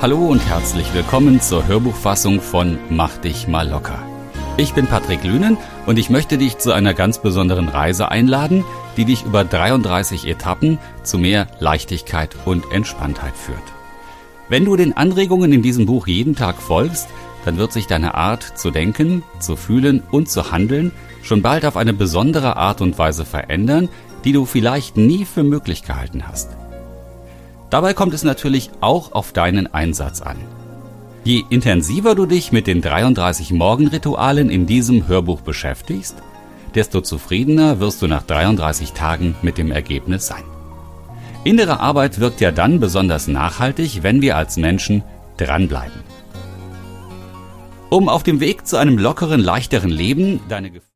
Hallo und herzlich willkommen zur Hörbuchfassung von Mach dich mal locker. Ich bin Patrick Lünen und ich möchte dich zu einer ganz besonderen Reise einladen, die dich über 33 Etappen zu mehr Leichtigkeit und Entspanntheit führt. Wenn du den Anregungen in diesem Buch jeden Tag folgst, dann wird sich deine Art zu denken, zu fühlen und zu handeln schon bald auf eine besondere Art und Weise verändern, die du vielleicht nie für möglich gehalten hast. Dabei kommt es natürlich auch auf deinen Einsatz an. Je intensiver du dich mit den 33 Morgenritualen in diesem Hörbuch beschäftigst, desto zufriedener wirst du nach 33 Tagen mit dem Ergebnis sein. Innere Arbeit wirkt ja dann besonders nachhaltig, wenn wir als Menschen dranbleiben. Um auf dem Weg zu einem lockeren, leichteren Leben deine